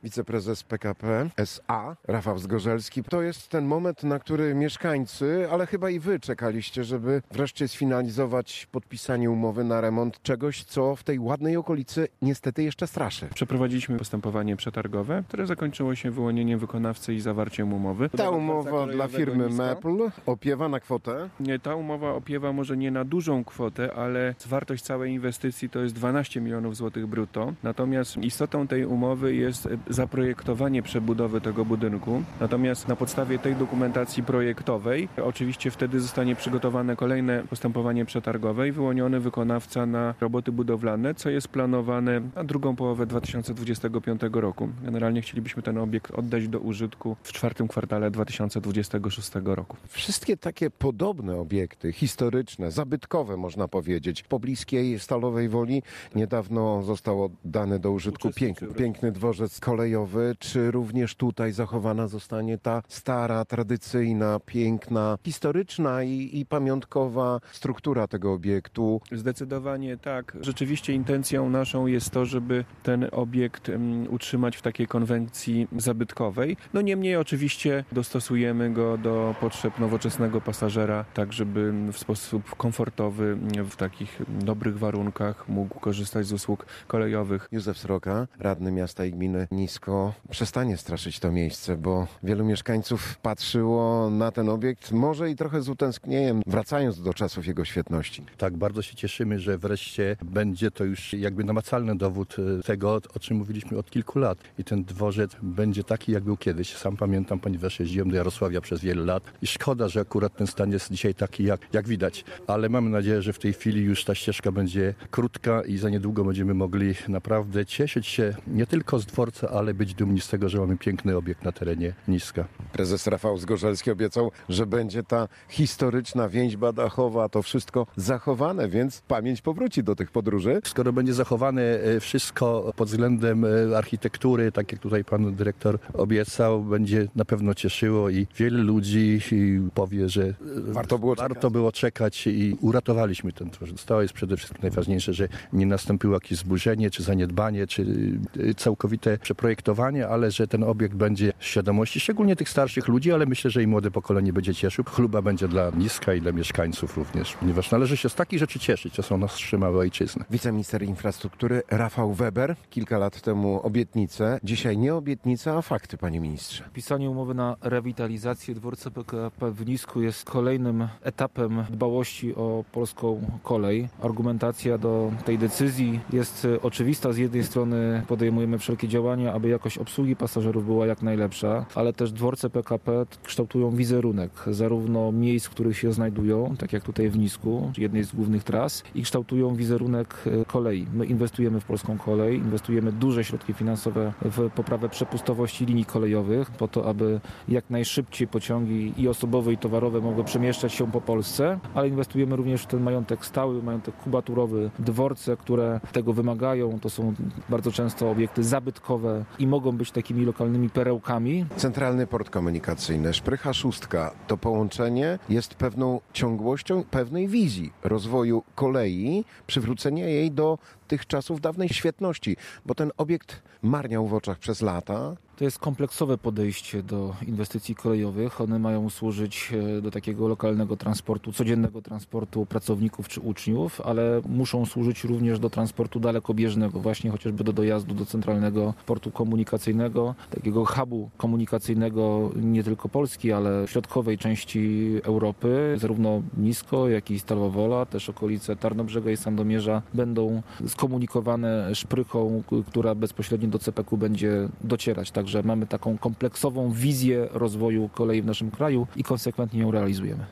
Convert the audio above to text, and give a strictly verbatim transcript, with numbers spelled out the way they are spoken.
Wiceprezes P K P S A, Rafał Zgorzelski. To jest ten moment, na który mieszkańcy, ale chyba i wy czekaliście, żeby wreszcie sfinalizować podpisanie umowy na remont czegoś, co w tej ładnej okolicy niestety jeszcze straszy. Przeprowadziliśmy postępowanie przetargowe, które zakończyło się wyłonieniem wykonawcy i zawarciem umowy. Ta umowa dla firmy Mepl opiewa na kwotę? Nie, ta umowa opiewa może nie na dużą kwotę, ale wartość całej inwestycji to jest dwanaście milionów złotych brutto. Natomiast istotą tej umowy jest zaprojektowanie przebudowy tego budynku. Natomiast na podstawie tej dokumentacji projektowej oczywiście wtedy zostanie przygotowane kolejne postępowanie przetargowe i wyłoniony wykonawca na roboty budowlane, co jest planowane na drugą połowę dwa tysiące dwudziestego piątego roku. Generalnie chcielibyśmy ten obiekt oddać do użytku w czwartym kwartale dwa tysiące dwudziestego szóstego roku. Wszystkie takie podobne obiekty, historyczne, zabytkowe można powiedzieć. W pobliskiej Stalowej Woli niedawno został oddany do użytku piękny, piękny dworzec kolejowy. Czy również tutaj zachowana zostanie ta stara, tradycyjna, piękna, historyczna i, i pamiątkowa struktura tego obiektu? Zdecydowanie tak. Rzeczywiście intencją naszą jest to, żeby ten obiekt um, utrzymać w takiej konwencji zabytkowej. No niemniej oczywiście dostosujemy go do potrzeb nowoczesnego pasażera, tak żeby w sposób komfortowy, w takich dobrych warunkach mógł korzystać z usług kolejowych. Józef Sroka, radny miasta i gminy Nisko, przestanie straszyć to miejsce, bo wielu mieszkańców patrzyło na ten obiekt może i trochę z utęsknieniem, wracając do czasów jego świetności. Tak, bardzo się cieszymy, że wreszcie będzie to już jakby namacalny dowód tego, o czym mówiliśmy od kilku lat. I ten dworzec będzie taki, jak był kiedyś. Sam pamiętam, ponieważ jeździłem do Jarosławia przez wiele lat i szkoda, że akurat ten stan jest dzisiaj taki, jak, jak widać. Ale mamy nadzieję, że w tej chwili już ta ścieżka będzie krótka i za niedługo będziemy mogli naprawdę cieszyć się nie tylko z dworca, ale być dumni z tego, że mamy piękny obiekt na terenie Niska. Prezes Rafał Zgorzelski obiecał, że będzie ta historyczna więźba dachowa, to wszystko zachowane, więc pamięć powróci do tych podróży. Skoro będzie zachowane wszystko pod względem architektury, tak jak tutaj pan dyrektor obiecał, będzie na pewno cieszyło i wiele ludzi powie, że warto było warto czekać. było czekać i uratowaliśmy ten dworzec. To jest przede wszystkim najważniejsze, że nie nastąpiło jakieś zburzenie, czy zaniedbanie, czy całkowite przeprojektowanie, ale że ten obiekt będzie z świadomości, szczególnie tych starszych ludzi, ale myślę, że i młode pokolenie będzie cieszył. Chluba będzie dla Niska i dla mieszkańców również, ponieważ należy się z takich rzeczy cieszyć, to są nasze małe ojczyzny. Wiceminister infrastruktury Rafał Weber. Kilka lat temu obietnice, dzisiaj nie obietnice, a fakty, panie ministrze. Pisanie umowy na rewitalizację dworca P K P w Nisku jest kolejnym etapem dbałości o polską kolej. Argumentacja do tej decyzji jest oczywista. Z jednej strony podejmujemy wszelkie działania, aby jakość obsługi pasażerów była jak najlepsza, ale też dworce P K P kształtują wizerunek zarówno miejsc, w których się znajdują, tak jak tutaj w Nisku, jednej z głównych tras, i kształtują wizerunek kolei. My inwestujemy w polską kolej, inwestujemy duże środki finansowe w poprawę przepustowości linii kolejowych, po to, aby jak najszybciej pociągi i osobowe, i towarowe mogły przemieszczać się po Polsce, ale inwestujemy również w ten majątek stały, majątek kubaturowy, dworce, które tego wymagają. To są bardzo często obiekty zabytkowe i mogą być takimi lokalnymi perełkami. Centralny Port Komunikacyjny, Szprycha Szóstka, to połączenie jest pewną ciągłością pewnej wizji rozwoju kolei, przywrócenia jej do tych czasów dawnej świetności, bo ten obiekt marniał w oczach przez lata. To jest kompleksowe podejście do inwestycji kolejowych. One mają służyć do takiego lokalnego transportu, codziennego transportu pracowników czy uczniów, ale muszą służyć również do transportu dalekobieżnego, właśnie chociażby do dojazdu do centralnego portu komunikacyjnego, takiego hubu komunikacyjnego nie tylko Polski, ale środkowej części Europy. Zarówno Nisko, jak i Stalowa Wola, też okolice Tarnobrzega i Sandomierza będą skomunikowane szprychą, która bezpośrednio do C P K będzie docierać. Także mamy taką kompleksową wizję rozwoju kolei w naszym kraju i konsekwentnie ją realizujemy.